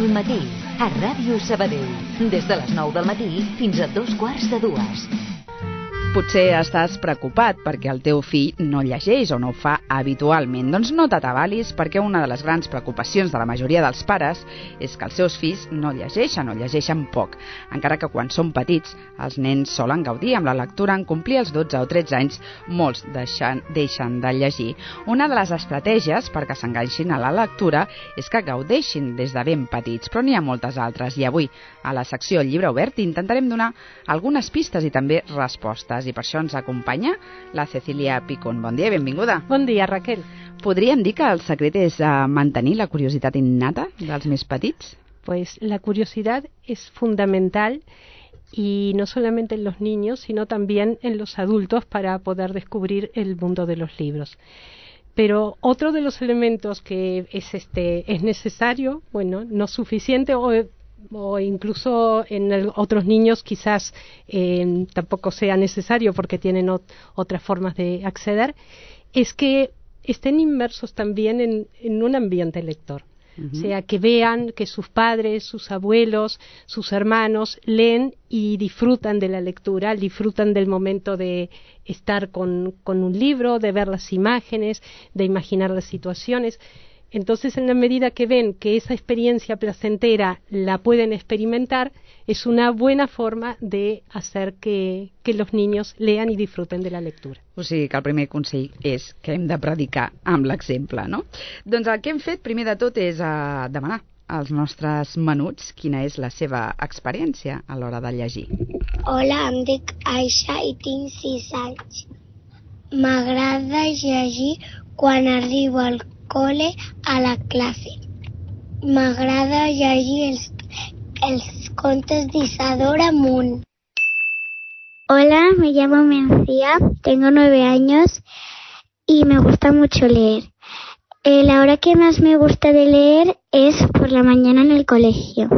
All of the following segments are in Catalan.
al matí, a Ràdio Sabadell. Des de les 9 del matí fins a 2:15. Potser estàs preocupat perquè el teu fill no llegeix o no ho fa habitualment. Doncs no t'atabalis, perquè una de les grans preocupacions de la majoria dels pares és que els seus fills no llegeixen o llegeixen poc. Encara que quan són petits, els nens solen gaudir amb la lectura. En complir els 12 o 13 anys, molts deixen de llegir. Una de les estratègies perquè s'enganxin a la lectura és que gaudeixin des de ben petits, però n'hi ha moltes altres. I avui, a la secció Llibre Obert, intentarem donar algunes pistes i també respostes. I per això ens acompanya la Cecília Picón. Bon dia i benvinguda. Bon dia, Raquel. Podríem dir que el secret és mantenir la curiositat innata dels més petits? Pues la curiosidad es fundamental y no solamente en los niños, sino también en los adultos para poder descubrir el mundo de los libros. Pero otro de los elementos que es necesario, bueno, no suficiente o incluso en otros niños quizás tampoco sea necesario porque tienen otras formas de acceder, es que estén inmersos también en un ambiente lector. Uh-huh. O sea, que vean que sus padres, sus abuelos, sus hermanos leen y disfrutan de la lectura, disfrutan del momento de estar con un libro, de ver las imágenes, de imaginar las situaciones. Entonces, en la medida que ven que esa experiencia placentera la pueden experimentar, es una buena forma de hacer que los niños lean y disfruten de la lectura. O sigui que el primer consell és que hem de predicar amb l'exemple, no? Doncs el que hem fet, primer de tot, és demanar als nostres menuts quina és la seva experiència a l'hora de llegir. Hola, em dic Aixa i tinc 6 anys. M'agrada llegir quan arribo al cole a la clase. M'agrada llegir els contes d'Isadora Munt. Hola, me llamo Mencía, tengo 9 años y me gusta mucho leer. La hora que más me gusta de leer es por la mañana en el colegio.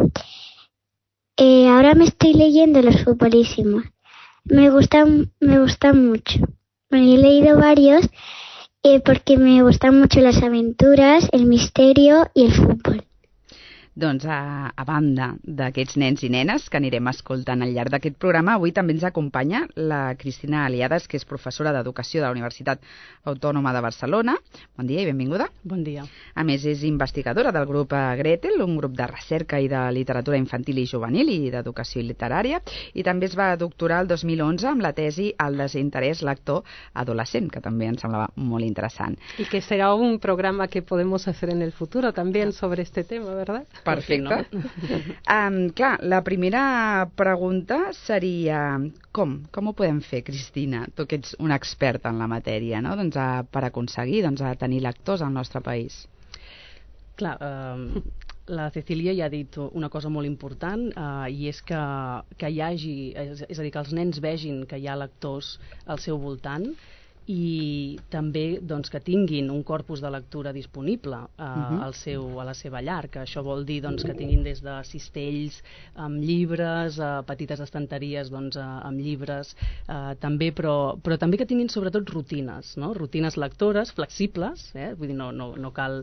Ahora me estoy leyendo Los Futbolísimos. Me gustan mucho. Bueno, he leído varios porque me gustan mucho las aventuras, el misterio y el fútbol. Doncs a banda d'aquests nens i nenes que anirem escoltant al llarg d'aquest programa, avui també ens acompanya la Cristina Aliadas, que és professora d'Educació de la Universitat Autònoma de Barcelona. Bon dia i benvinguda. Bon dia. A més, és investigadora del grup Gretel, un grup de recerca i de literatura infantil i juvenil i d'educació literària, i també es va doctorar el 2011 amb la tesi El desinterès lector adolescent, que també ens semblava molt interessant. Y que será un programa que podemos hacer en el futuro también sobre este tema, ¿verdad? Perfecte. Clar, la primera pregunta seria com ho podem fer, Cristina? Tu que ets una experta en la matèria, no? Doncs per aconseguir tenir lectors al nostre país. Clar, la Cecília ja ha dit una cosa molt important i és que hi hagi, és a dir, que els nens vegin que hi ha lectors al seu voltant i també doncs, que tinguin un corpus de lectura disponible a la seva llar, que això vol dir doncs, que tinguin des de cistells amb llibres, petites estanteries doncs, amb llibres, també, però també que tinguin sobretot rutines, no? Rutines lectores, flexibles, vull dir, no cal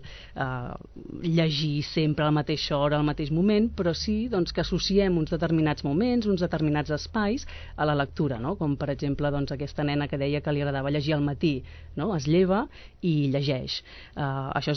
llegir sempre a la mateixa hora, al mateix moment, però sí doncs, que associem uns determinats moments, uns determinats espais a la lectura, no? Com per exemple doncs, aquesta nena que deia que li agradava llegir al matí, no? Es lleva i llegeix. Això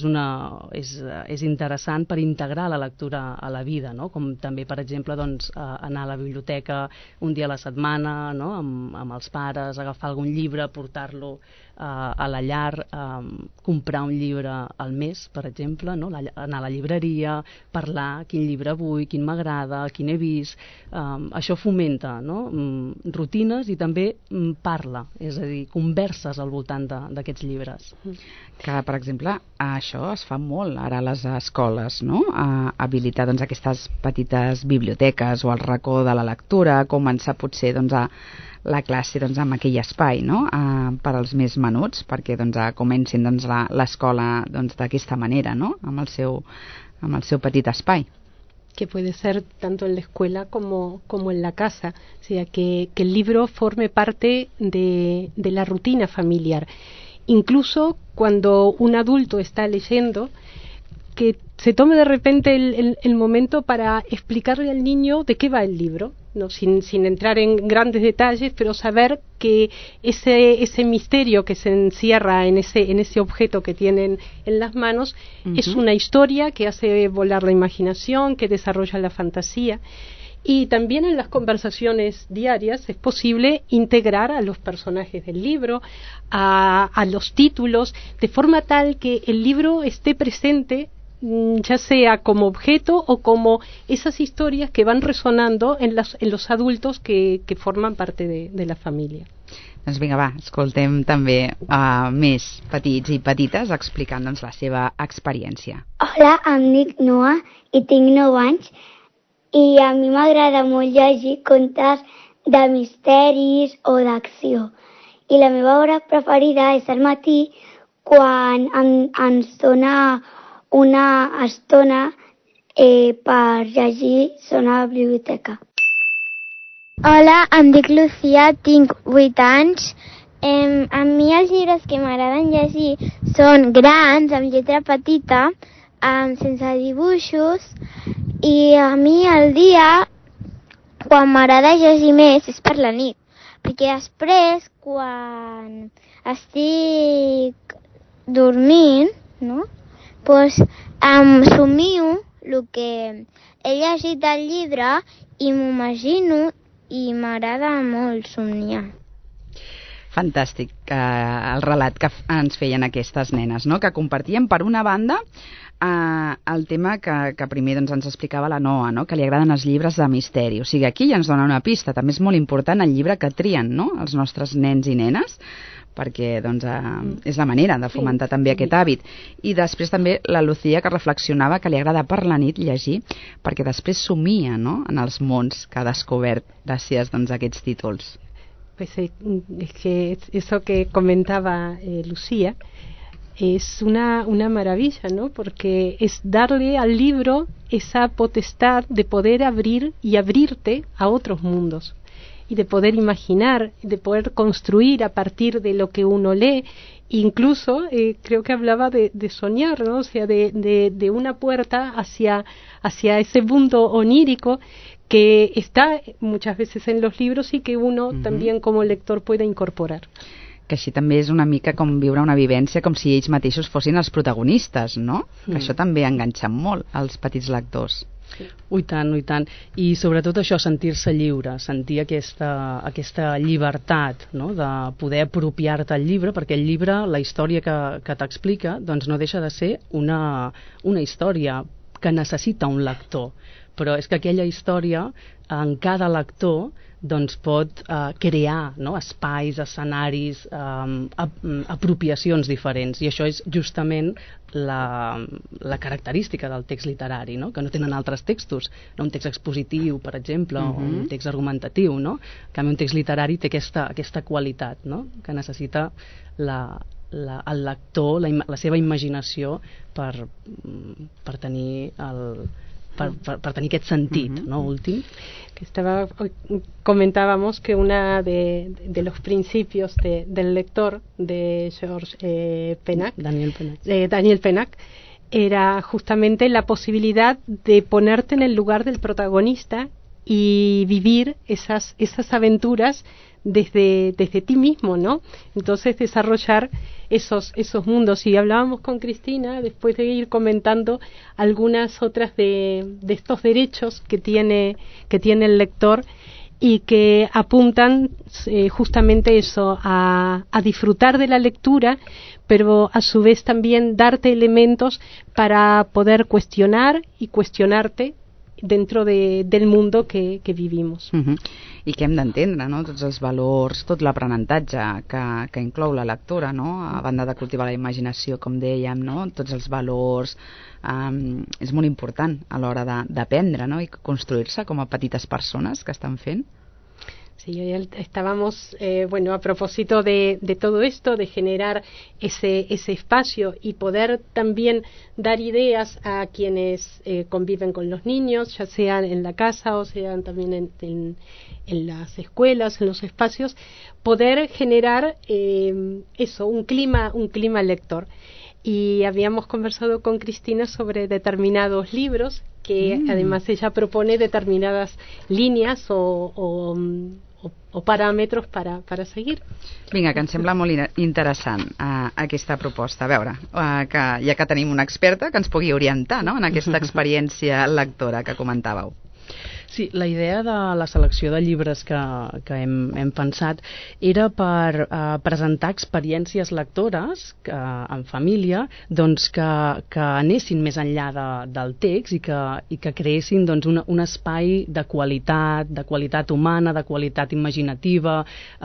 és interessant per integrar la lectura a la vida, no? Com també, per exemple, doncs, anar a la biblioteca un dia a la setmana, no? amb els pares, agafar algun llibre, portar-lo a la llar, comprar un llibre al mes, per exemple, no? Anar a la llibreria, parlar quin llibre vull, quin m'agrada, quin he vist. Això fomenta, no? Rutines i també parla, és a dir, converses al voltant d'aquests llibres. Que, per exemple, això es fa molt ara a les escoles, no? Habilitar doncs, aquestes petites biblioteques o el racó de la lectura, començar potser doncs, la classe doncs, amb aquell espai, no? Per als més menuts, perquè doncs, comencin doncs, l'escola doncs, d'aquesta manera, no? Amb el seu petit espai. Que puede ser tanto en la escuela como en la casa, o sea, que el libro forme parte de la rutina familiar. Incluso cuando un adulto está leyendo, que se tome de repente el momento para explicarle al niño de qué va el libro, ¿no? Sin entrar en grandes detalles, pero saber que ese misterio que se encierra en ese objeto que tienen en las manos es una historia que hace volar la imaginación, que desarrolla la fantasía. Y también en las conversaciones diarias es posible integrar a los personajes del libro, a los títulos, de forma tal que el libro esté presente, ya sea como objeto o como esas historias que van resonando en los adultos que forman parte de la família. Doncs vinga, va, escoltem també més petits i petites explicant doncs, la seva experiència. Hola, em dic Noa i tinc 9 anys i a mi m'agrada molt llegir contes de misteris o d'acció. I la meva hora preferida és al matí quan ens dona una estona per llegir zona a la biblioteca. Hola, em dic Lucía, tinc 8 anys. A mi els llibres que m'agraden llegir són grans, amb lletra petita, sense dibuixos, i a mi el dia, quan m'agrada llegir més, és per la nit, perquè després, quan estic dormint, no? Doncs somio el que he llegit del llibre i m'ho imagino i m'agrada molt somniar. Fantàstic, el relat que ens feien aquestes nenes, no? Que compartien, per una banda, el tema que primer doncs, ens explicava la Noa, no? Que li agraden els llibres de misteri. O sigui, aquí ja ens dona una pista. També és molt important el llibre que trien, no? Els nostres nens i nenes, perquè doncs, és la manera de fomentar també aquest hàbit. I després també la Lucía, que reflexionava que li agrada per la nit llegir, perquè després somia, no? En els mons que ha descobert gràcies doncs, a aquests títols. Pues es que eso que comentaba Lucía es una maravilla, ¿no? Porque es darle al libro esa potestad de poder abrir y abrirte a otros mundos y de poder imaginar, de poder construir a partir de lo que uno lee. Incluso creo que hablaba de soñar, ¿no? O sea, de una puerta hacia ese mundo onírico que está muchas veces en los libros y que uno también como lector puede incorporar. Que així també és una mica com viure una vivència com si ells mateixos fossin els protagonistes, no? Que això també enganxa molt als petits lectors. I tant, i tant. I sobretot això, sentir-se lliure, sentir aquesta llibertat, no? De poder apropiar-te al llibre, perquè el llibre, la història que t'explica, doncs no deixa de ser una història que necessita un lector. Però és que aquella història, en cada lector, doncs pot crear, no? Espais, escenaris, apropiacions diferents, i això és justament la característica del text literari, no? Que no tenen altres textos, no? Un text expositiu, per exemple, o un text argumentatiu, no? En canvi, un text literari té aquesta qualitat, no? Que necessita el lector, la seva imaginació per tenir per tenir aquest sentit, ¿no? Últim. Comentábamos que una de los principios del lector de George Pennac, Daniel Pennac, era justamente la posibilidad de ponerte en el lugar del protagonista y vivir esas aventuras desde ti mismo, ¿no? Entonces desarrollar esos mundos. Y hablábamos con Cristina después de ir comentando algunas otras de estos derechos que tiene el lector y que apuntan justamente eso, a disfrutar de la lectura, pero a su vez también darte elementos para poder cuestionar y cuestionarte dentro del mundo que vivimos. I que hem d'entendre, no? Tots els valors, tot l'aprenentatge que inclou la lectura, no? A banda de cultivar la imaginació, com dèiem, no? Tots els valors, és molt important a l'hora d'aprendre, no? I construir-se com a petites persones que estan fent. Sí, estábamos, a propósito de todo esto, de generar ese espacio y poder también dar ideas a quienes conviven con los niños, ya sean en la casa o sean también en las escuelas, en los espacios, poder generar un clima lector. y habíamos conversado con Cristina sobre determinados libros que además ella propone determinadas líneas o paràmetres para seguir. Vinga, que em sembla molt interessant aquesta proposta. A veure, que ja que tenim una experta que ens pugui orientar, no?, en aquesta experiència lectora que comentàveu. Sí, la idea de la selecció de llibres que hem pensat era per presentar experiències lectores en família, doncs que anessin més enllà del text i que creessin doncs, un espai de qualitat humana, de qualitat imaginativa,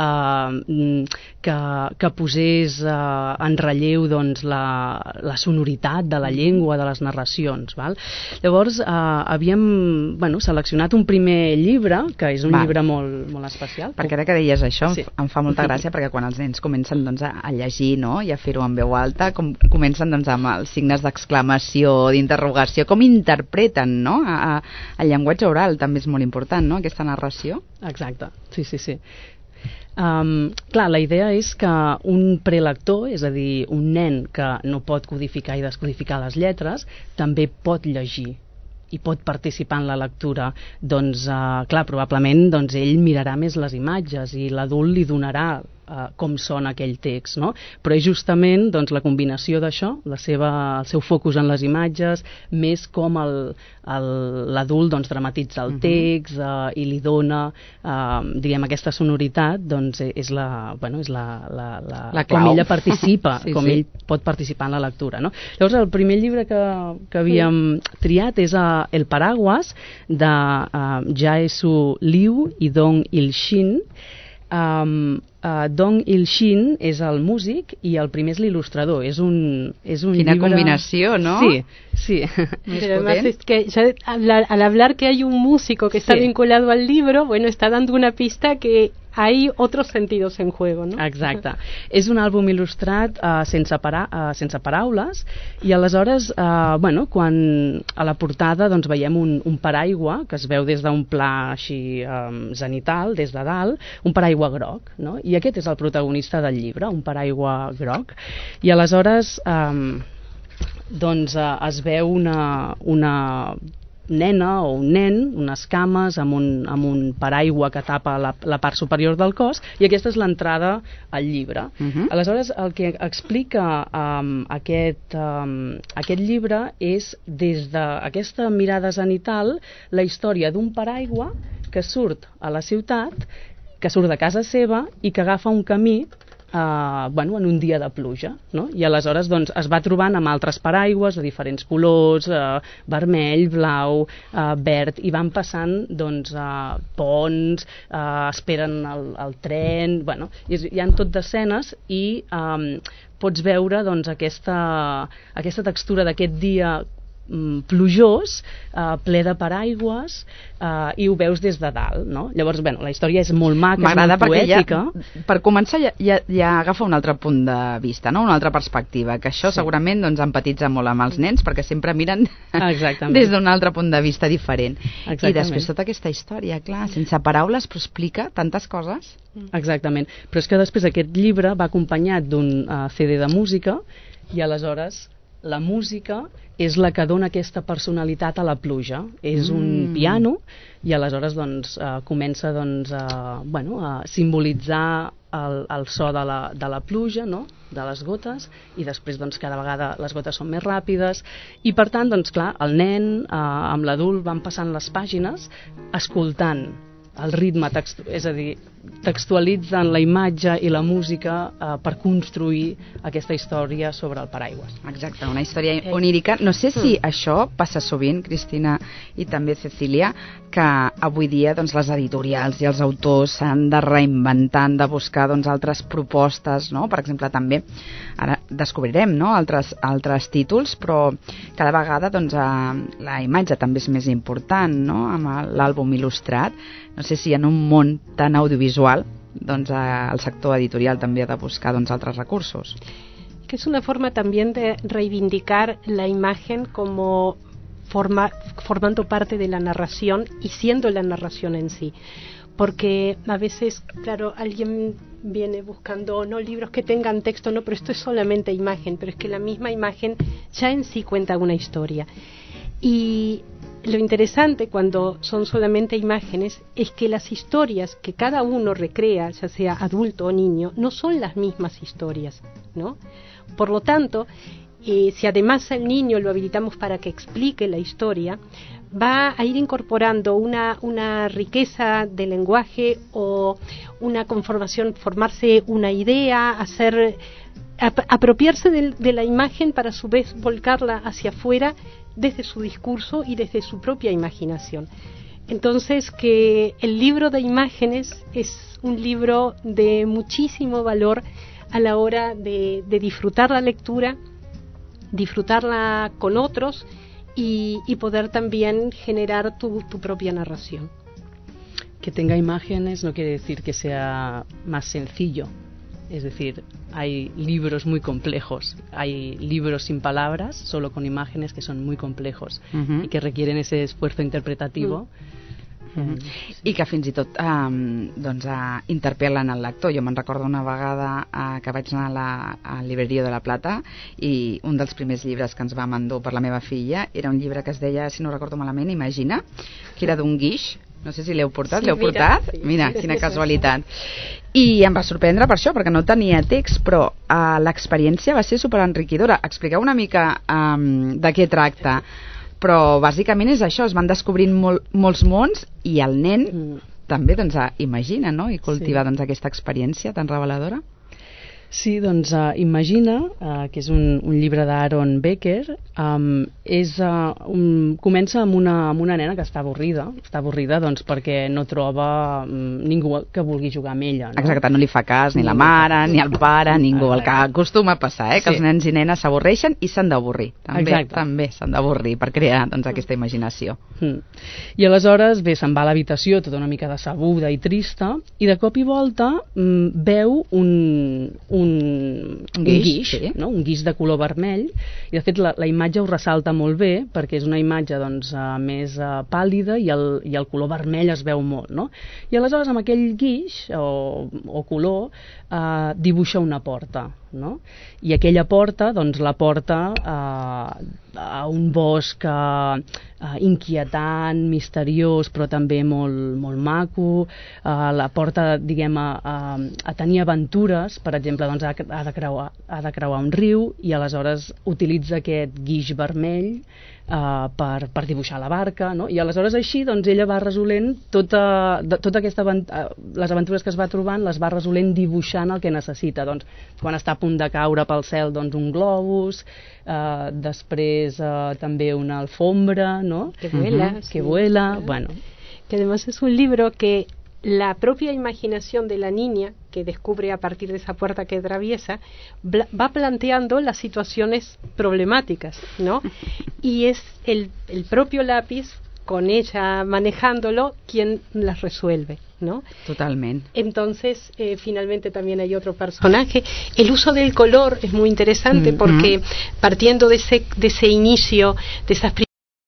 que posés en relleu doncs, la sonoritat de la llengua, de les narracions. Val? Llavors, havíem seleccionat un primer llibre, que és un llibre molt, molt especial. Perquè ara que deies això, em fa molta gràcia, perquè quan els nens comencen doncs, a llegir, no?, i a fer-ho en veu alta, comencen doncs, amb els signes d'exclamació, d'interrogació, com interpreten, no?, el llenguatge oral també és molt important, no?, aquesta narració. Exacte, sí. Clar, la idea és que un prelector, és a dir, un nen que no pot codificar i descodificar les lletres, també pot llegir i pot participar en la lectura. Doncs, clar, probablement doncs, ell mirarà més les imatges i l'adult li donarà com sona aquell text, no? Però és justament doncs, la combinació d'això, el seu focus en les imatges, més com l'adult doncs, dramatitza el text i li dona diguem, aquesta sonoritat, doncs és la com ella participa, com ell pot participar en la lectura, no? Llavors el primer llibre que havíem triat és El Paraguas, de Jae-Soo Liu i Dong Il-shin. Dong Il-shin és el músic i el primer és l'il·lustrador. És un Quina llibre... combinació, ¿no? Sí. Pero además es que ya al hablar que hay un músico que está vinculado al libro, bueno, está dando una pista que hay otros sentidos en juego, ¿no? Exacte. És un àlbum il·lustrat sense paraules i aleshores, quan a la portada doncs, veiem un paraigua que es veu des d'un pla així zenital, des de dalt, un paraigua groc, no? I aquest és el protagonista del llibre, un paraigua groc. I aleshores es veu una nena o un nen, unes cames amb un paraigua que tapa la part superior del cos, i aquesta és l'entrada al llibre. Aleshores, el que explica aquest llibre és, des d'aquesta mirada zenital, la història d'un paraigua que surt a la ciutat, que surt de casa seva i que agafa un camí en un dia de pluja, no? I aleshores doncs, es va trobant amb altres paraigües de diferents colors, vermell, blau, verd, i van passant doncs, ponts, esperen el tren, hi ha tot d'escenes i pots veure doncs, aquesta textura d'aquest dia plujós, ple de paraigües, i ho veus des de dalt, no? Llavors, la història és molt maca, és molt poètica. Per començar ja agafa un altre punt de vista, no? Una altra perspectiva, que això segurament doncs, empatitza molt amb els nens, perquè sempre miren des d'un altre punt de vista diferent. I després tota aquesta història, clar, sense paraules, però explica tantes coses. Exactament, però és que després aquest llibre va acompanyat d'un CD de música, i aleshores la música és la que dona aquesta personalitat a la pluja. És un piano i aleshores doncs, comença doncs, a simbolitzar el so de la pluja, no? De les gotes, i després doncs, cada vegada les gotes són més ràpides i per tant, doncs, clar, el nen amb l'adult van passant les pàgines escoltant el ritme, és a dir, textualitzen la imatge i la música per construir aquesta història sobre el paraigües. Exacte, una història onírica. No sé si això passa sovint, Cristina i també Cecília, que avui dia doncs, les editorials i els autors s'han de reinventar, de buscar doncs, altres propostes, no? Per exemple, també ara descobrirem, no? altres títols, però cada vegada doncs, la imatge també és més important, no? Amb l'àlbum il·lustrat. No sé si en un món tan audiovisual doncs, el sector editorial també ha de buscar doncs, altres recursos. Que es una forma también de reivindicar la imagen como formando parte de la narración y siendo la narración en sí. porque a veces, claro, alguien viene buscando no libros que tengan texto, no, pero esto es solamente imagen, pero es que la misma imagen ya en sí cuenta una historia. Y lo interesante cuando son solamente imágenes es que las historias que cada uno recrea, ya sea adulto o niño, no son las mismas historias, ¿no? Por lo tanto, si además al niño lo habilitamos para que explique la historia, va a ir incorporando una riqueza de lenguaje o una conformación, formarse una idea, apropiarse de la imagen para a su vez volcarla hacia afuera desde su discurso y desde su propia imaginación. Entonces, que el libro de imágenes es un libro de muchísimo valor a la hora de disfrutar la lectura, disfrutarla con otros y poder también generar tu propia narración. Que tenga imágenes no quiere decir que sea más sencillo. Es decir, hay libros muy complejos, hay libros sin palabras, solo con imágenes, que son muy complejos y que requieren ese esfuerzo interpretativo. I que fins i tot interpel·len el lector. Jo me'n recordo una vegada que vaig anar a la Libreria de la Plata i un dels primers llibres que ens vam endur per la meva filla era un llibre que es deia, si no recordo malament, Imagina, que era d'un guix. No sé si l'heu portat, sí, l'heu portat? Sí. Mira, quina casualitat. I em va sorprendre per això, perquè no tenia text, però l'experiència va ser superenriquidora. Expliqueu una mica de què tracta. Però bàsicament és això, es van descobrint molts mons i el nen també imagina, no? I cultiva aquesta experiència tan reveladora. Sí, doncs Imagina, que és un llibre d'Aaron Becker, comença amb una nena que està avorrida doncs, perquè no troba ningú que vulgui jugar amb ella. No? Exacte, no li fa cas ni la mare, ni el pare, ningú. El que acostuma a passar, que els nens i nenes s'avorreixen i s'han d'avorrir. També s'han d'avorrir per crear aquesta imaginació. I aleshores, se'n va a l'habitació tota una mica decebuda i trista i de cop i volta veu un guix, sí. No? Un guix de color vermell, i de fet la imatge ho ressalta molt bé perquè és una imatge més pàl·lida i el color vermell es veu molt, no? I aleshores amb aquell guix o color dibuixa una porta, no? I aquella porta la porta a un bosc inquietant, misteriós, però també molt, molt maco. La porta, diguem, a tenir aventures, per exemple, ha de creuar un riu i aleshores utilitza aquest guix vermell per dibuixar la barca, no? I aleshores així ella va resolent tota les aventures que es va trobant, les va resolent dibuixant el que necessita. Doncs, quan està a punt de caure pel cel, un globus, després també una alfombra, ¿no? Que vuela. Que vuela, bueno. Que además es un libro que la propia imaginación de la niña, que descubre a partir de esa puerta que atraviesa, va planteando las situaciones problemáticas, ¿no? Y es el propio lápiz, con ella manejándolo, quien las resuelve, ¿no? Totalmente. Entonces, finalmente también hay otro personaje. El uso del color es muy interesante porque partiendo de ese inicio, de esas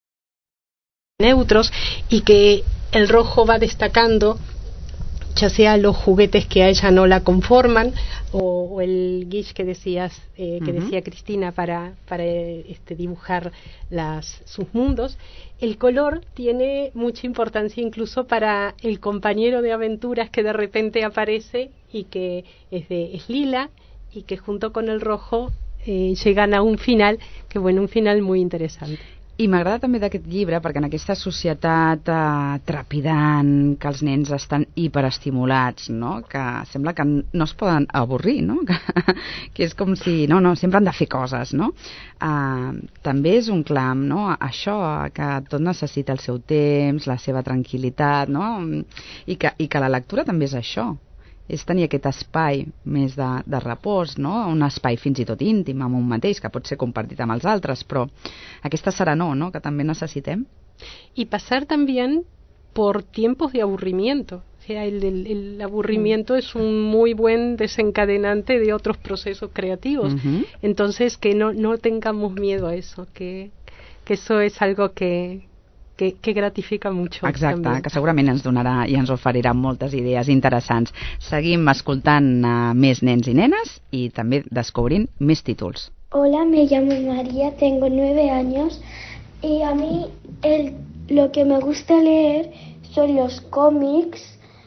neutros, y que el rojo va destacando, ya sea los juguetes que a ella no la conforman o el guix que decías, que decía Cristina para dibujar sus mundos. El color tiene mucha importancia incluso para el compañero de aventuras que de repente aparece y que es lila y que junto con el rojo llegan a un final, que bueno, un final muy interesante. I m'agrada també d'aquest llibre perquè en aquesta societat trepidant, que els nens estan hiperestimulats, no? Que sembla que no es poden avorrir, no? Que és com si sempre han de fer coses, no? També és un clam, no? Això, que tot necessita el seu temps, la seva tranquil·litat, no? I que la lectura també és això, és tenir aquest espai més de repòs, no? Un espai fins i tot íntim amb un mateix, que pot ser compartit amb els altres, però aquesta serenor, ¿no? Que també necessitem. Y pasar también por tiempos de aburrimiento. O sea, el aburrimiento es un muy buen desencadenante de otros procesos creativos. Entonces, que no tengamos miedo a eso, que eso es algo que que gratifica mucho. Exacte, también. que segurament ens donarà i ens oferirà moltes idees interessants. Seguim escoltant més nens i nenes i també descobrint més títols. Hola, me llamo María, tengo 9 años y a mí lo que me gusta leer son los cómics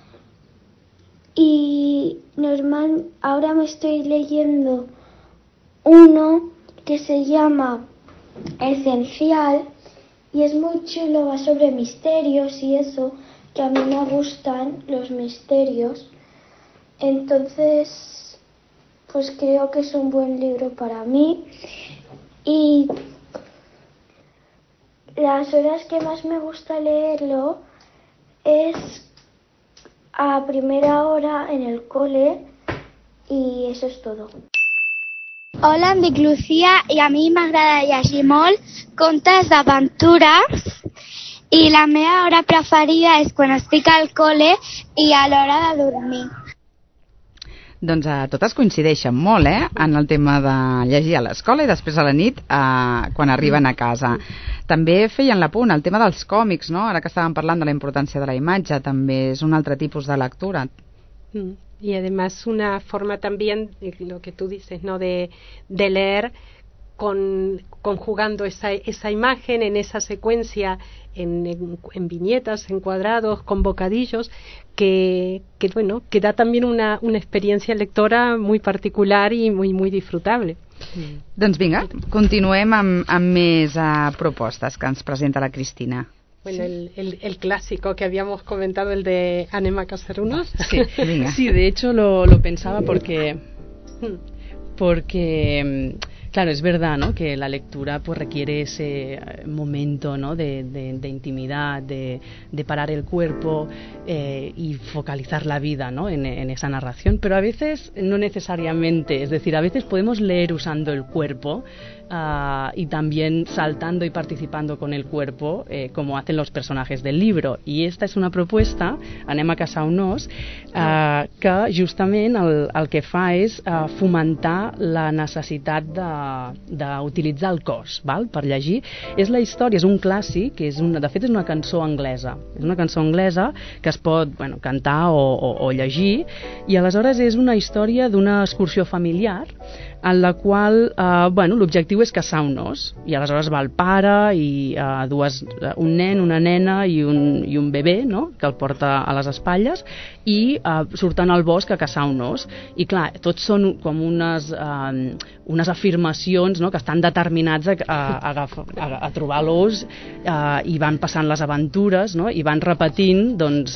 y ahora me estoy leyendo uno que se llama Esencial y es muy chulo, va sobre misterios y eso, que a mí me gustan los misterios. Entonces, pues creo que es un buen libro para mí. Y las horas que más me gusta leerlo es a primera hora en el cole y eso es todo. Hola, em dic Lucía i a mi m'agrada llegir molt contes d'aventures i la meva hora preferida és quan estic al col·le i a l'hora de dormir. Doncs totes coincideixen molt, en el tema de llegir a l'escola i després a la nit quan arriben a casa. També feien l'apunt, el tema dels còmics, no? Ara que estàvem parlant de la importància de la imatge, també és un altre tipus de lectura. Y además una forma también, lo que tú dices, ¿no? De leer conjugando esa imagen en esa secuencia, en viñetas, en cuadrados, con bocadillos, que da también una experiencia lectora muy particular y muy disfrutable. Doncs vinga, continuem amb més propostes que ens presenta la Cristina. Bueno, el clásico que habíamos comentado, el de Anema Casarunos. Sí, sí, de hecho lo pensaba porque claro, es verdad, ¿no?, que la lectura pues requiere ese momento, ¿no?, de intimidad, de parar el cuerpo y focalizar la vida, ¿no?, en esa narración, pero a veces no necesariamente, es decir, a veces podemos leer usando el cuerpo y también saltando y participando con el cuerpo, como hacen los personajes del libro. I esta és una proposta, Anem a caçar un os, que justament el que fa és fomentar la necessitat d'utilitzar el cos, val?, per llegir. És la història, és un clàssic, de fet és una cançó anglesa. És una cançó anglesa que es pot cantar o llegir, i aleshores és una història d'una excursió familiar en la qual l'objectiu és caçar un os, i aleshores va el pare i un nen, una nena i un bebè, no?, que el porta a les espatlles, i surten al bosc a caçar un os, i clar, tots són com unes afirmacions, no?, que estan determinats a trobar l'os, i van passant les aventures, no?, i van repetint, doncs,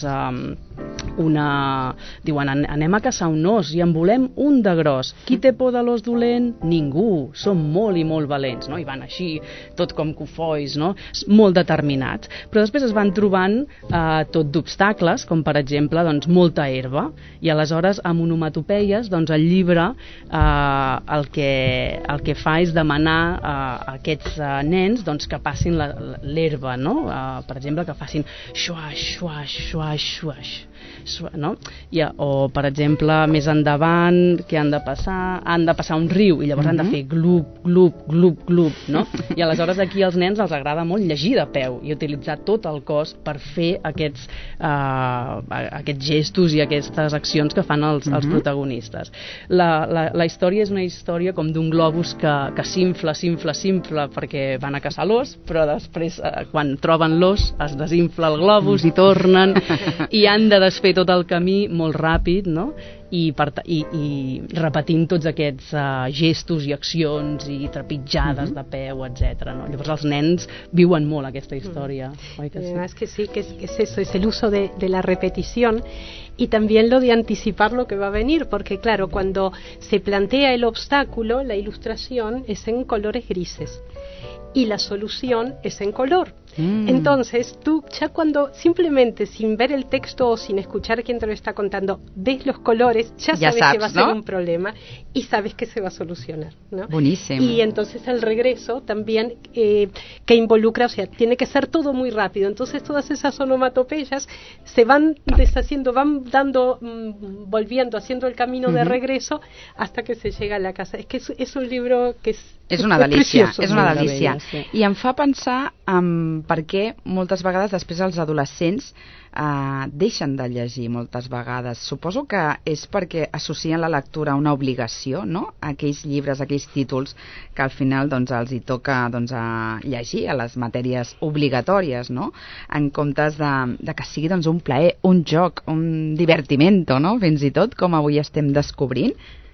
diuen, anem a caçar un os i en volem un de gros. Qui té por de l'os dolent? Ningú. Som molt i molt valents, no? I van així, tot com cofois, no?, molt determinats. Però després es van trobant tot d'obstacles, com per exemple, doncs, molta herba, i aleshores amb onomatopeies, doncs, el llibre el que fa és demanar a aquests nens, doncs, que passin l'herba, no?, per exemple, que facin xuaix, xuaix, xuaix, xuaix, no? O per exemple, més endavant, què han de passar? Han de passar un riu i llavors han de fer glup, glup, glup, glup, no? I aleshores aquí als nens els agrada molt llegir de peu i utilitzar tot el cos per fer aquests gestos i aquestes accions que fan els protagonistes. La història és una història com d'un globus que s'infla perquè van a caçar l'os, però després quan troben l'os es desinfla el globus i tornen i han de desfer tot el camí molt ràpid, no?, i repetint tots aquests gestos i accions i trepitjades de peu, etc. ¿no? Llavors els nens viuen molt aquesta història. Oi que sí? Además que sí, que es eso, es el uso de la repetición y también lo de anticipar lo que va a venir, porque claro, cuando se plantea el obstáculo, la ilustración es en colores grises y la solución es en color. Entonces tú ya cuando simplemente sin ver el texto o sin escuchar quién te lo está contando ves los colores, ya sabes que va a ser un problema y sabes que se va a solucionar, ¿no? Buenísimo. Y entonces el regreso también que involucra, o sea, tiene que ser todo muy rápido, entonces todas esas onomatopeyas se van deshaciendo, van dando, volviendo, haciendo el camino de regreso hasta que se llega a la casa. Es que es un libro que es És una delícia, precioso. és una Molt delícia. bella, sí. I em fa pensar per què moltes vegades després els adolescents deixen de llegir moltes vegades. Suposo que és perquè associen la lectura a una obligació, no? Aquells llibres, aquells títols que al final doncs, els hi toca doncs, a llegir a les matèries obligatòries, no? En comptes de que sigui doncs, un plaer, un joc, un divertimento, no? Fins i tot, com avui estem descobrint.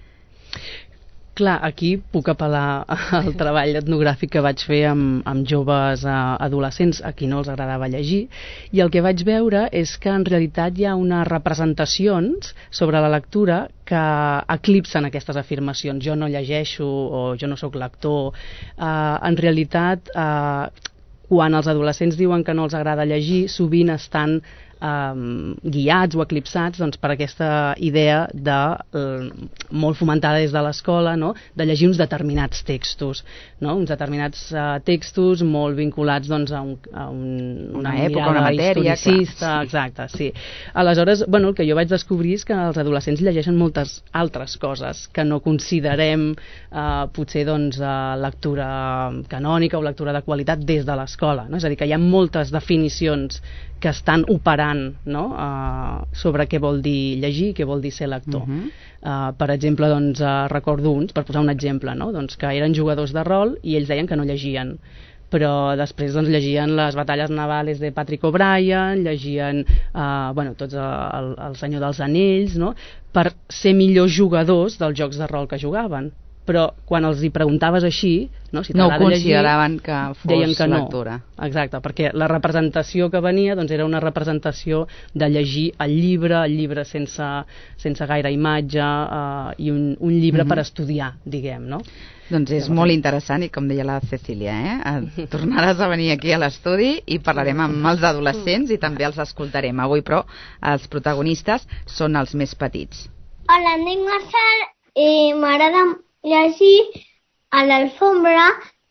Clar, aquí puc apel·lar al treball etnogràfic que vaig fer amb joves adolescents a qui no els agradava llegir, i el que vaig veure és que en realitat hi ha unes representacions sobre la lectura que eclipsen aquestes afirmacions. Jo no llegeixo o jo no sóc lector. En realitat, quan els adolescents diuen que no els agrada llegir, sovint estan guiats o eclipsats doncs, per aquesta idea molt fomentada des de l'escola, no? De llegir uns determinats textos, no? Uns determinats textos molt vinculats doncs, a una època, una matèria, historicista, exacte, sí. Aleshores, el que jo vaig descobrir és que els adolescents llegeixen moltes altres coses que no considerem potser doncs, lectura canònica o lectura de qualitat des de l'escola, no? És a dir, que hi ha moltes definicions que estan operant, no? Sobre què vol dir llegir, què vol dir ser lector. Per exemple, doncs, recordo uns, per posar un exemple, no? Doncs que eren jugadors de rol i ells deien que no llegien, però després doncs, llegien les batalles navales de Patrick O'Brien, llegien tots el Senyor dels Anells, no? Per ser millors jugadors dels jocs de rol que jugaven. Però quan els hi preguntaves així, no, si no ho consideraven llegir, que fos que no. lectura. Exacte, perquè la representació que venia doncs, era una representació de llegir el llibre sense gaire imatge i un llibre per estudiar, diguem, no? Doncs és molt interessant i com deia la Cecília, tornaràs a venir aquí a l'estudi i parlarem amb els adolescents i també els escoltarem. Avui, però, els protagonistes són els més petits. Hola, em dic Marçal i m'agrada llegir a l'alfombra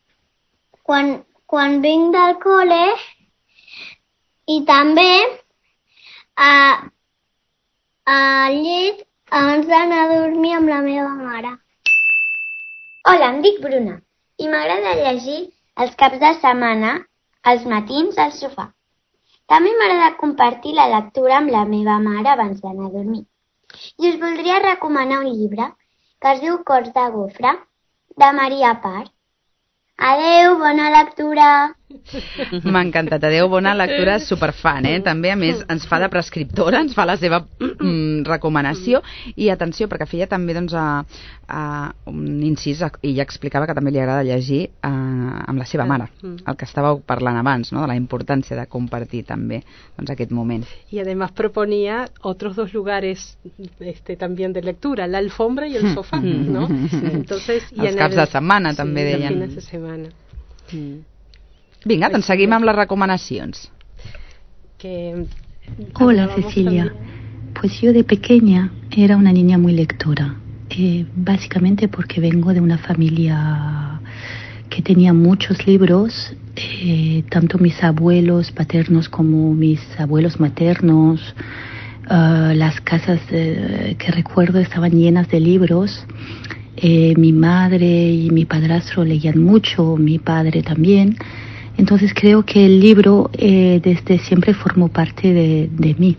quan vinc del col·le i també al llit abans d'anar a dormir amb la meva mare. Hola, em dic Bruna i m'agrada llegir els caps de setmana, els matins al sofà. També m'agrada compartir la lectura amb la meva mare abans d'anar a dormir. I us voldria recomanar un llibre que es diu Cors de Gofre, de Maria Part. Adeu, bona lectura! M'ha encantat, adeu, bona lectura, superfan, també a més ens fa de prescriptora, ens fa la seva recomanació i atenció, perquè feia també doncs, un incís i ja explicava que també li agrada llegir amb la seva mare, el que estàveu parlant abans, ¿no? De la importància de compartir també doncs, aquest moment. Y además proponía otros dos lugares también de lectura, la alfombra y el sofá, ¿no? Entonces, els caps de setmana també deien. Els fines de setmana. Vinga, doncs seguim amb les recomanacions. Hola, Cecilia. Pues yo de pequeña era una niña muy lectora, básicamente porque vengo de una familia que tenía muchos libros, tanto mis abuelos paternos como mis abuelos maternos. Las casas que recuerdo estaban llenas de libros. Mi madre y mi padrastro leían mucho, mi padre también. Entonces creo que el libro desde siempre formó parte de mí.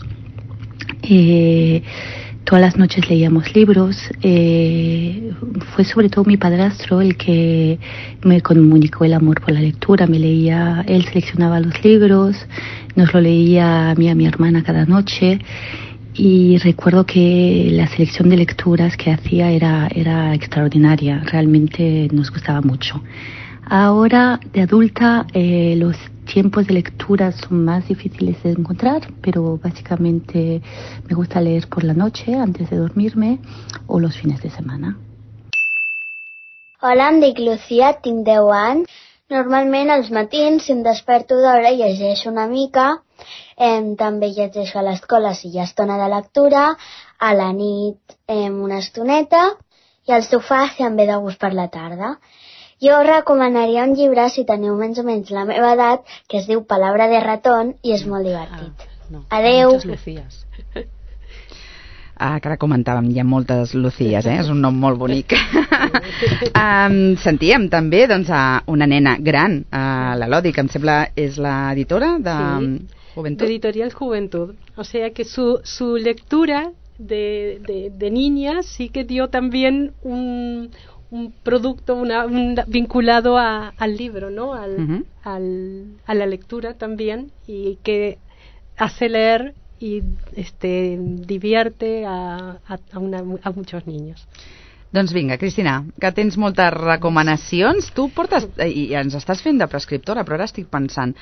Todas las noches leíamos libros. Fue sobre todo mi padrastro el que me comunicó el amor por la lectura. Él seleccionaba los libros, nos lo leía a mí y a mi hermana cada noche. Y recuerdo que la selección de lecturas que hacía era extraordinaria, realmente nos gustaba mucho. Ahora, de adulta, los tiempos de lectura son más difíciles de encontrar, pero básicamente me gusta leer por la noche antes de dormirme o los fines de semana. Hola, em dic Lucía, tinc 10 anys. Normalment als matins, si em desperto d'hora, llegeixo una mica. També llegeixo a l'escola si hi ha estona de lectura, a la nit una estoneta i al sofà si em ve de gust per la tarda. Jo recomanaria un llibre, si teniu més o menys la meva edat, que es diu Palabra de ratón i és molt divertit. Adeu! que ara comentàvem, hi ha moltes Lucías, és un nom molt bonic. Sentíem també doncs, a una nena gran, l'Elodi, que em sembla és l'editora de Juventud. De Editorial Juventud. O sea que su lectura de niña sí que dio también un producto vinculado al libro, ¿no? A la lectura también, y que hace leer y divierte a muchos niños. Doncs vinga, Cristina, que tens moltes recomanacions. Tu portes, i ens estàs fent de prescriptora, però ara estic pensant,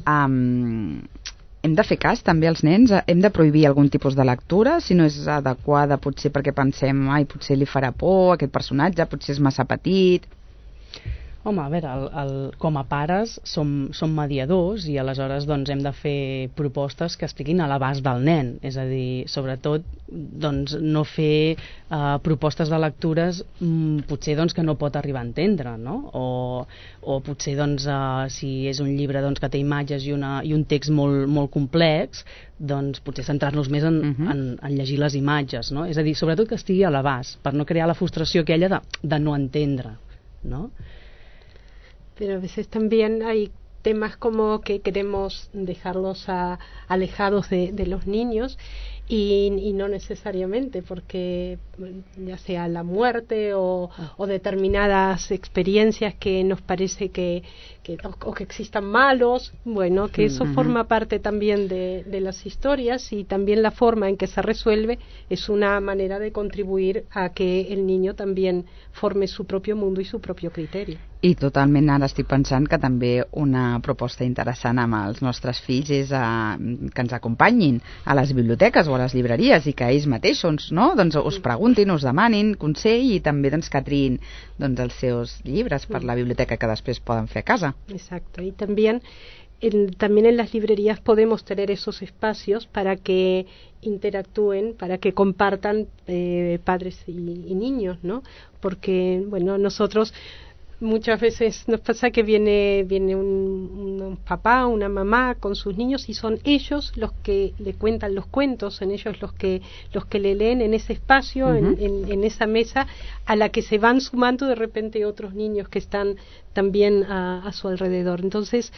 hem de fer cas també als nens? Hem de prohibir algun tipus de lectura si no és adequada, potser perquè pensem potser li farà por aquest personatge, potser és massa petit? Home, a veure, com a pares som mediadors i aleshores doncs, hem de fer propostes que estiguin a l'abast del nen, és a dir, sobretot doncs, no fer propostes de lectures potser doncs, que no pot arribar a entendre, no? O potser doncs, si és un llibre doncs, que té imatges i un text molt complex, doncs potser centrar-nos més en llegir les imatges, no? És a dir, sobretot que estigui a l'abast, per no crear la frustració aquella de no entendre, no? Pero a veces también hay temas como que queremos dejarlos alejados de los niños y no necesariamente, porque ya sea la muerte o determinadas experiencias que nos parece que existan malos, bueno, que eso forma parte también de las historias, y también la forma en que se resuelve es una manera de contribuir a que el niño también forme su propio mundo y su propio criterio. I totalment ara estic pensant que també una proposta interessant amb els nostres fills és que ens acompanyin a les biblioteques o a les llibreries i que ells mateixos, no? Doncs us preguntin, us demanin consell i també doncs, que triïn doncs, els seus llibres per la biblioteca que després poden fer a casa. Exacto, y también en las librerías podemos tener esos espacios para que interactúen, para que compartan padres y niños, ¿no? Porque, bueno, nosotros muchas veces nos pasa que viene un papá, una mamá con sus niños y son ellos los que le cuentan los cuentos, son ellos los que le leen en ese espacio, en esa mesa a la que se van sumando de repente otros niños que están también a su alrededor. Entonces,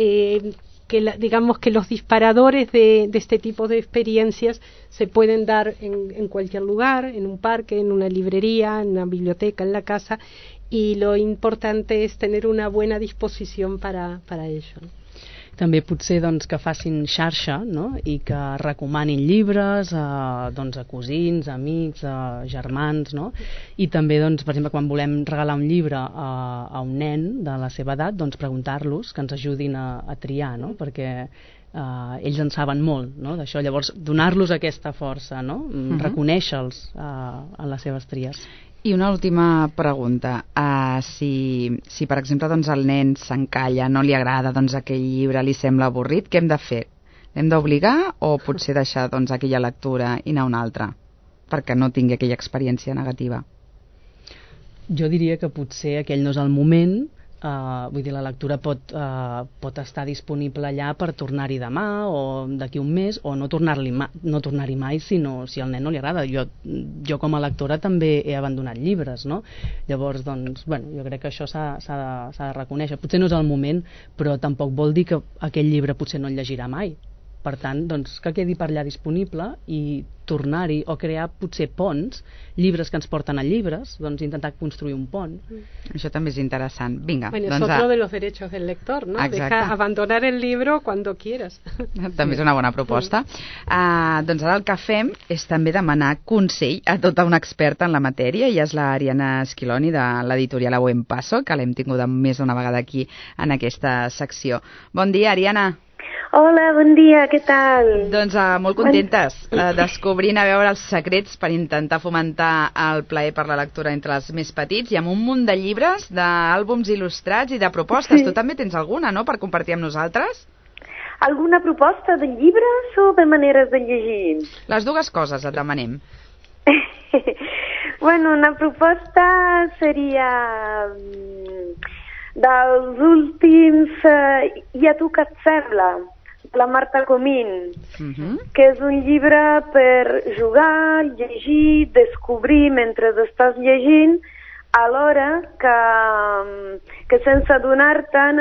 digamos que los disparadores de este tipo de experiencias se pueden dar en cualquier lugar, en un parque, en una librería, en una biblioteca, en la casa, y lo importante es tener una buena disposición para ello. També potser doncs, que facin xarxa, no? I que recomanin llibres doncs, a cosins, a amics, a germans, no? I també, doncs, per exemple, quan volem regalar un llibre a un nen de la seva edat, doncs preguntar-los que ens ajudin a triar, no? Perquè ells en saben molt, no? D'això, llavors donar-los aquesta força, no? Reconèixer-los en les seves tries. I una última pregunta. Si per exemple, doncs, el nen s'encalla, no li agrada doncs, aquell llibre, li sembla avorrit, què hem de fer? L'hem d'obligar o potser deixar doncs, aquella lectura i anar a una altra perquè no tingui aquella experiència negativa? Jo diria que potser aquell no és el moment. Vull dir, la lectura pot estar disponible allà per tornar-hi demà o d'aquí un mes, o no tornar-hi mai si al nen no li agrada. Jo com a lectora també he abandonat llibres, no? Llavors, doncs, bueno, jo crec que això s'ha de reconèixer. Potser no és el moment, però tampoc vol dir que aquell llibre potser no el llegirà mai. Per tant, doncs, que quedi per allà disponible i tornar-hi o crear potser ponts, llibres que ens porten a llibres, doncs intentar construir un pont. Això també és interessant. Vinga. Bueno, es otro de los derechos del lector, ¿no? Deja abandonar el libro cuando quieras. També és una bona proposta. Doncs ara el que fem és també demanar consell a tota una experta en la matèria, i és l'Ariana Schiloni de l'editorial A Buen Paso, que l'hem tingut més d'una vegada aquí en aquesta secció. Bon dia, Ariana. Hola, bon dia, què tal? Doncs molt contentes, descobrint a veure els secrets per intentar fomentar el plaer per la lectura entre els més petits, i amb un munt de llibres, d'àlbums il·lustrats i de propostes. Tu també tens alguna, no?, per compartir amb nosaltres? Alguna proposta de llibres o de maneres de llegir? Les dues coses et demanem. Bueno, una proposta seria dels últims I a tu què et sembla? la Marta Comín, que és un llibre per jugar, llegir, descobrir mentre estàs llegint, alhora que sense adonar-te'n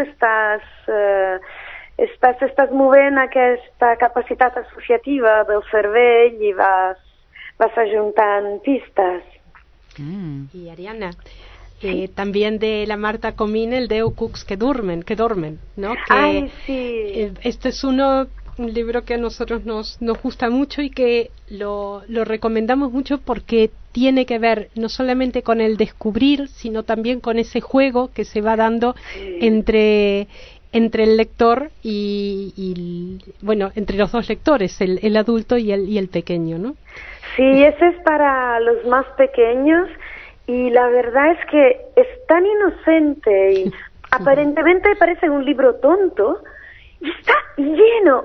estàs movent aquesta capacitat associativa del cervell i vas ajuntant pistes. Y Ariana, también de la Marta Comín, el de Cucs que duermen, ¿no? Ay, sí. Este es un libro que a nosotros nos gusta mucho y que lo recomendamos mucho porque tiene que ver no solamente con el descubrir, sino también con ese juego que se va dando entre el lector y bueno, entre los dos lectores, el adulto y el pequeño, ¿no? Sí, ese es para los más pequeños y la verdad es que es tan inocente y aparentemente parece un libro tonto y está lleno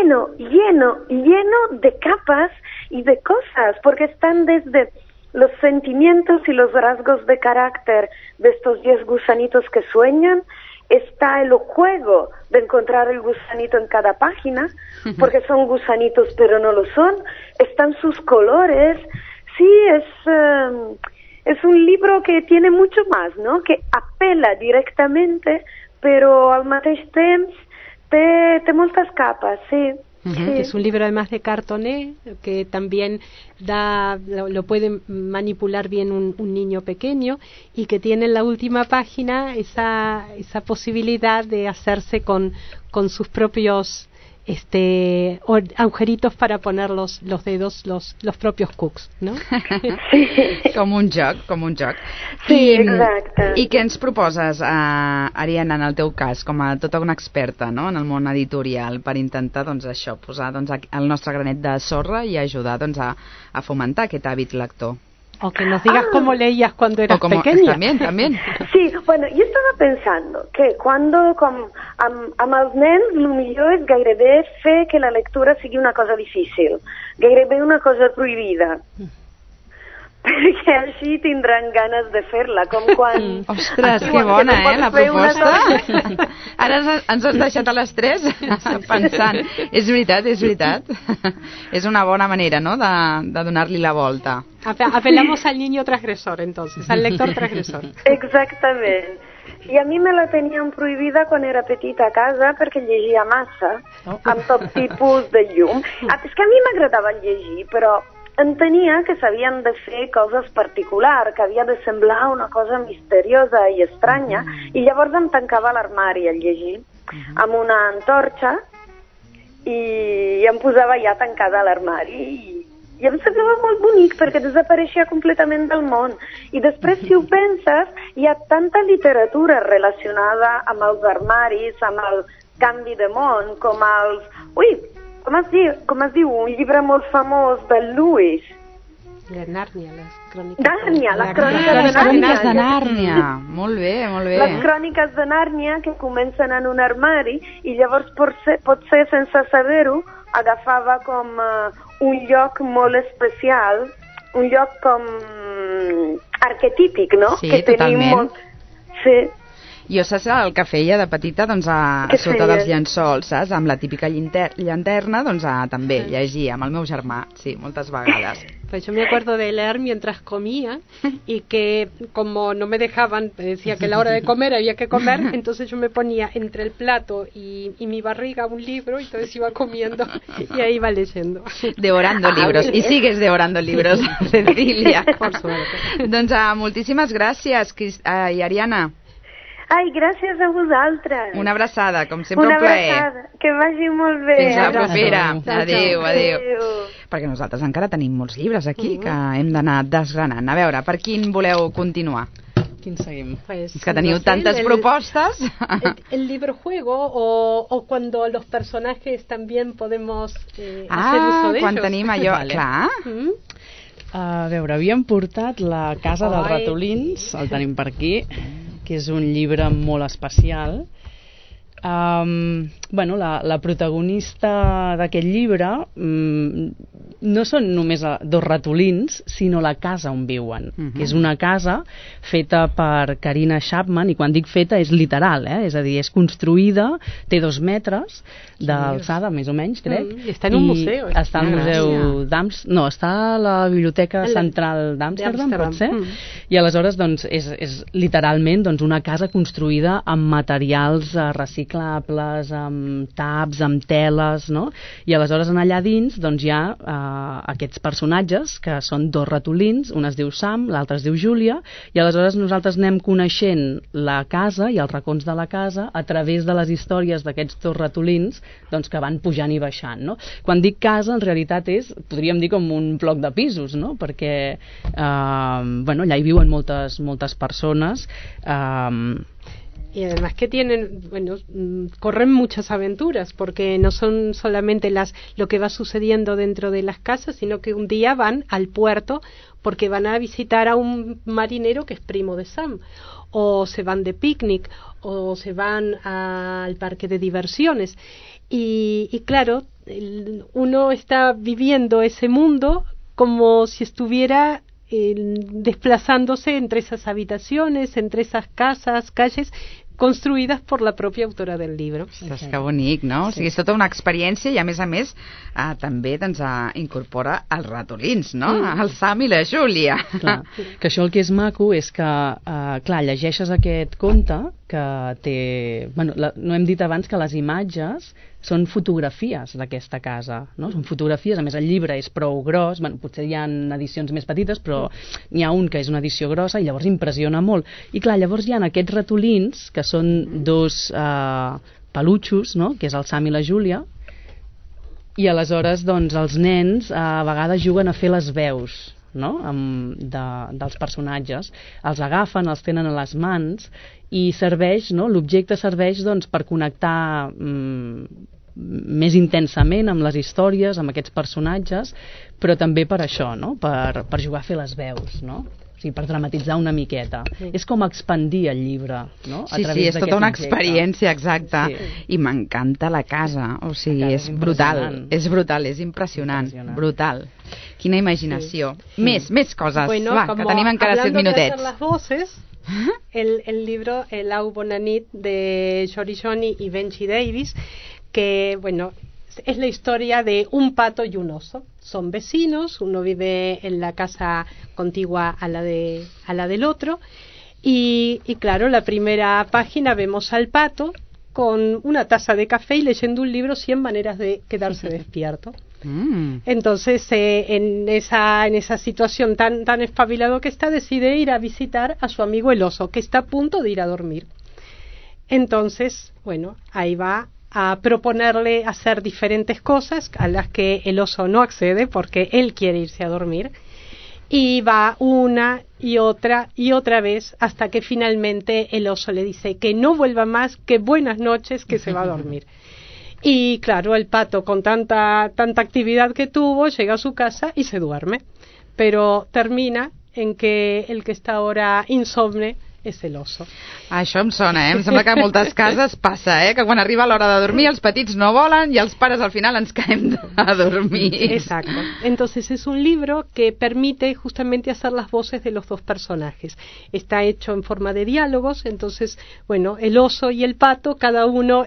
de capas y de cosas, porque están desde los sentimientos y los rasgos de carácter de estos 10 gusanitos que sueñan, está el juego de encontrar el gusanito en cada página, porque son gusanitos pero no lo son, están sus colores, sí, es un libro que tiene mucho más, ¿no? Que apela directamente, pero al mateix temps té moltes capas, sí. Que es un libro además de cartoné, que también lo puede manipular bien un niño pequeño y que tiene en la última página esa posibilidad de hacerse con sus propios agujeritos para poner los dedos, los propios cucs, ¿no? Com un joc. Sí, exacte. I què ens proposes, Ariana, en el teu cas, com a tota una experta, no?, en el món editorial, per intentar, doncs, això, posar el nostre granet de sorra i ajudar, doncs, a fomentar aquest hàbit lector? O que nos digas cómo leías cuando eras pequeña. También. Sí, bueno, yo estaba pensando que cuando amb els nens el millor és gairebé fer que la lectura sigui una cosa difícil, gairebé una cosa prohibida. Perquè així tindran ganes de fer-la, com quan... Ostres, que bona, la proposta! Ara ens has deixat a les 3 pensant. És veritat. És una bona manera, no?, de donar-li la volta. Apelamos al niño transgresor, entonces, al lector transgresor. Exactament. I a mi me la tenien prohibida quan era petita a casa perquè llegia massa, amb tot tipus de llum. És que a mi m'agradava llegir, però entenia que s'havien de fer coses particulars, que havia de semblar una cosa misteriosa i estranya, i llavors em tancava a l'armari a llegir amb una antorxa i em posava ja tancada a l'armari i em semblava molt bonic perquè desapareixia completament del món. I després, si ho penses, hi ha tanta literatura relacionada amb els armaris, amb el canvi de món, com els... Com es diu? Un llibre molt famós de Lewis. Narnia, les cròniques les cròniques de Nàrnia. Molt bé. Les cròniques de Nàrnia que comencen en un armari i llavors potser sense saber-ho agafava com un lloc molt especial, un lloc com arquetípic, no? Sí, que totalment. Sí. Jo saps el que feia de petita, doncs, a sota dels llençols, saps? Amb la típica llanterna, doncs, també llegia amb el meu germà, sí, moltes vegades. Pues yo me acuerdo de leer mientras comía y que como no me dejaban, me decía que a la hora de comer había que comer, entonces yo me ponía entre el plato y mi barriga un libro y entonces iba comiendo y ahí iba leyendo. Devorando libros. I sigues devorando libros, Cecilia. Por suerte. Doncs moltíssimes gràcies, i Ariana. Ai, gràcies a vosaltres. Una abraçada, com sempre un plaer. Una abraçada, que vagi molt bé. Fins la propera. Adéu. Adéu. Perquè nosaltres encara tenim molts llibres aquí que hem d'anar desgranant. A veure, per quin voleu continuar? Quin seguim? Pues, és que teniu tantes propostes. El libro juego o cuando los personajes también podemos hacer uso de ellos. Quan tenim allò, vale. Clar. A veure, havíem portat La casa dels ratolins, el tenim per aquí, que és un llibre molt especial. Bueno, la protagonista d'aquest llibre no són només dos ratolins, sinó la casa on viuen, que és una casa feta per Karina Chapman, i quan dic feta és literal, és a dir, és construïda, té 2 metres d'alçada, més o menys, crec. Està en un museu. Està al museu no, està a la Biblioteca Central d'Amsterdam, pot ser? I aleshores, doncs, és literalment una casa construïda amb materials reciclables, amb taps, amb teles, no? I aleshores allà dins hi ha aquests personatges que són 2 ratolins, un es diu Sam, l'altre es diu Júlia, i aleshores nosaltres anem coneixent la casa i els racons de la casa a través de les històries d'aquests 2 ratolins que van pujant i baixant, no? Quan dic casa, en realitat podríem dir com un bloc de pisos, no? Perquè allà hi viuen moltes persones. Y además que corren muchas aventuras, porque no son solamente lo que va sucediendo dentro de las casas, sino que un día van al puerto porque van a visitar a un marinero que es primo de Sam, o se van de picnic, o se van al parque de diversiones. Y claro, uno está viviendo ese mundo como si estuviera desplazándose entre esas habitaciones, entre esas casas, calles construïdes per la pròpia autora del llibre. Ostres, que bonic, no? O sigui, és tota una experiència i, a més, també incorpora els ratolins, no? El Sam i la Júlia. Clar, que això el que és maco és que, clar, llegeixes aquest conte que té... no hem dit abans que les imatges són fotografies d'aquesta casa, no? Són fotografies, a més el llibre és prou gros, potser hi ha edicions més petites, però n'hi ha un que és una edició grossa i llavors impressiona molt. I clar, llavors hi ha aquests ratolins, que són 2 pelutxos, no? Que és el Sam i la Júlia, i aleshores els nens a vegades juguen a fer les veus, no? Dels personatges, els agafen, els tenen a les mans i serveix, no? L'objecte serveix per connectar més intensament amb les històries, amb aquests personatges, però també per això, no? Per jugar a fer les veus, no? O sigui, per dramatitzar una miqueta. És com expandir el llibre, no? Sí, és tota una experiència, exacte. I m'encanta la casa, o sigui, és brutal, és impressionant, brutal. Quina imaginació. Més coses, va, que tenim encara 7 minutets. Hablando de hacer las voces, el libro El Au Bonanit de Jory Joni y Benji Davis, que, es la historia de un pato y un oso. Son vecinos, uno vive en la casa contigua a la del otro, y claro, la primera página vemos al pato con una taza de café y leyendo un libro 100 maneras de quedarse despierto. Entonces, en esa situación tan espabilado que está, decide ir a visitar a su amigo el oso, que está a punto de ir a dormir. Entonces, ahí va a proponerle hacer diferentes cosas a las que el oso no accede porque él quiere irse a dormir, y va una y otra vez hasta que finalmente el oso le dice que no vuelva más, que buenas noches, que se va a dormir. Y claro, el pato, con tanta actividad que tuvo, llega a su casa y se duerme, pero termina en que el que está ahora insomne és el oso. Això em sona, Em sembla que a moltes cases passa, que quan arriba l'hora de dormir els petits no volen i els pares al final ens caem a dormir. Exacto. Entonces es un libro que permite justamente hacer las voces de los 2 personajes. Está hecho en forma de diálogos, entonces, el oso y el pato, cada uno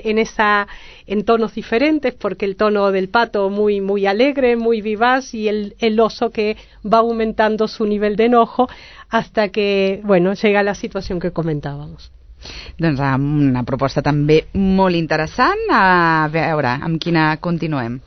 en tonos diferentes, porque el tono del pato muy, muy alegre, muy vivaz, y el oso que va aumentando su nivel de enojo hasta que, llega la situació que comentàvem. Doncs una proposta també molt interessant. A veure, amb quina continuem?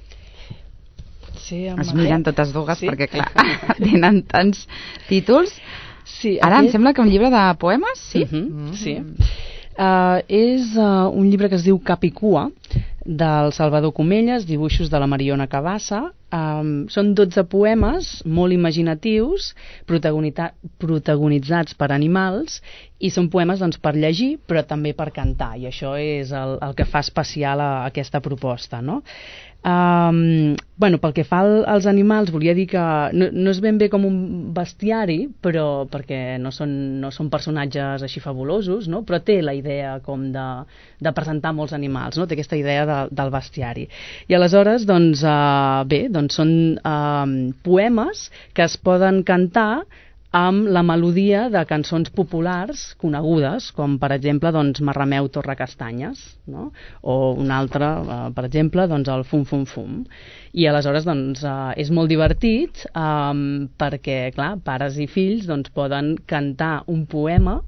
Sí, es miren totes dues, perquè clar, tenen tants títols. Sí, ara em sembla que un llibre de poemes, sí? Sí. És un llibre que es diu Capicua, del Salvador Comelles, dibuixos de la Mariona Cabassa. Són 12 poemes molt imaginatius, protagonitzats per animals, i són poemes per llegir, però també per cantar, i això és el que fa especial a aquesta proposta, no? Pel que fa als animals, volia dir que no és ben bé com un bestiari, però perquè no són personatges així fabulosos, no? Però té la idea com de presentar molts animals, no? Té aquesta idea del bestiari. I aleshores, doncs són poemes que es poden cantar amb la melodia de cançons populars conegudes, com per exemple Marrameu Torrecastanyes, no? O un altre, per exemple, el Fum Fum Fum. I aleshores és molt divertit perquè, clar, pares i fills poden cantar un poema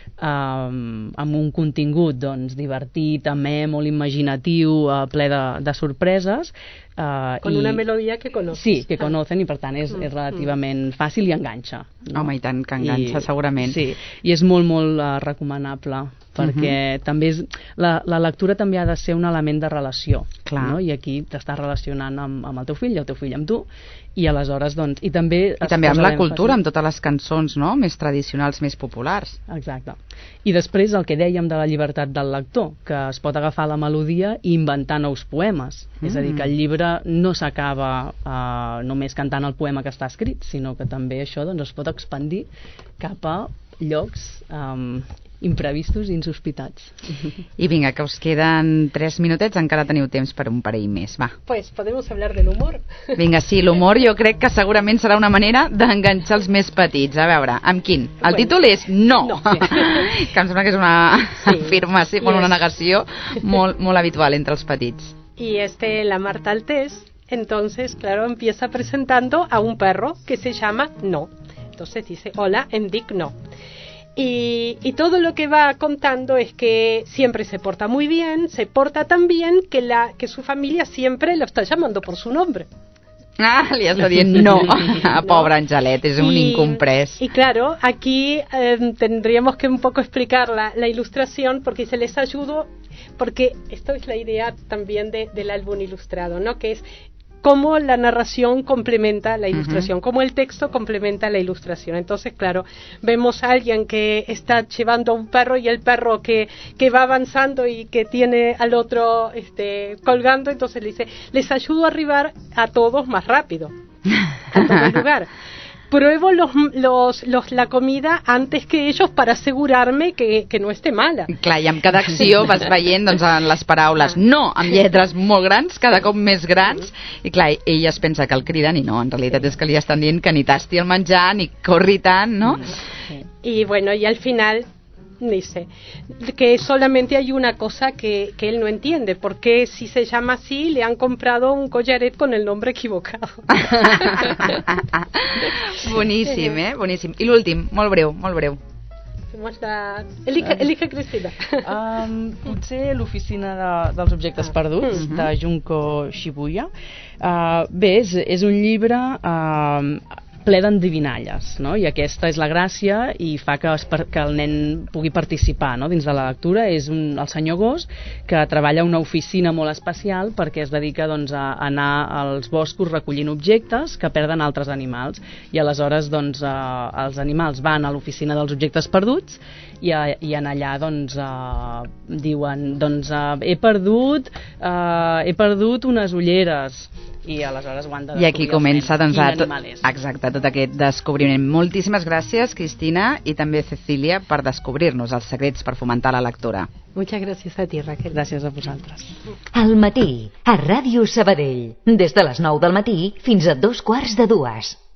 amb un contingut divertit, amè, molt imaginatiu, ple de sorpreses. Con una melodía que conocen. Sí, que conocen, i per tant és relativament fàcil i enganxa. No? Home, i tant que enganxa, segurament. Sí, i és molt, molt recomanable, perquè també la lectura també ha de ser un element de relació. Clar. No? I aquí t'estàs relacionant amb el teu fill i el teu fill amb tu, i aleshores i també amb la cultura, amb totes les cançons, no? Més tradicionals, més populars. Exacte. I després el que dèiem de la llibertat del lector, que es pot agafar la melodia i inventar nous poemes. És a dir, que el llibre no s'acaba només cantant el poema que està escrit, sinó que també això es pot expandir cap a llocs imprevistos i insospitats. I vinga, que us queden 3 minutets, encara teniu temps per un parell més, va. Pues podemos hablar del humor. Vinga, sí, l'humor jo crec que segurament serà una manera d'enganxar els més petits. A veure, amb quin? El títol és No! Que em sembla que és una afirmació, una negació molt, molt habitual entre els petits. Y la Marta Altés, entonces, claro, empieza presentando a un perro que se llama No. Entonces dice, hola, em dic No. Y todo lo que va contando es que siempre se porta muy bien, se porta tan bien que su familia siempre lo está llamando por su nombre. Li has de dir no, pobre Angelet, es un incomprès. Y claro, aquí tendríamos que un poco explicar la ilustración, porque se les ayudo, porque esto es la idea también del álbum ilustrado, ¿no? Que es cómo la narración complementa la ilustración, cómo el texto complementa la ilustración. Entonces, claro, vemos a alguien que está llevando a un perro y el perro que va avanzando y que tiene al otro colgando, entonces le dice, les ayudo a arribar a todos más rápido, a todo el lugar. Pruebo la comida antes que ellos para asegurarme que no esté mala. Clar, i amb cada acció vas veient en les paraules no, amb lletres molt grans, cada cop més grans, i clar, ell es pensa que el criden i no, en realitat és que li estan dient que ni tasti el menjar, ni corri tant, no? Y bueno, y al final dice que solamente hay una cosa que él no entiende, porque si se llama así le han comprado un collaret con el nombre equivocado. Boníssim, boníssim. I l'últim, molt breu, molt breu. Elige Cristina. Potser l'oficina dels objectes perduts de Junko Shibuya. Bé, és un llibre ple d'endivinalles, no? I aquesta és la gràcia i fa que el nen pugui participar, no? Dins de la lectura. És el senyor Gos, que treballa a una oficina molt especial perquè es dedica a anar als boscos recollint objectes que perden altres animals, i aleshores els animals van a l'oficina dels objectes perduts i en allà diuen he perdut unes ulleres, i aleshores ho han de descobrir. I aquí comença exacte, tot aquest descobriment. Moltíssimes gràcies, Cristina, i també Cecília, per descobrir-nos els secrets per fomentar la lectura. Muchas gracias a ti, Raquel. Gràcies a vosaltres. Al matí, a Ràdio Sabadell, des de les 9 del matí fins a 2:15.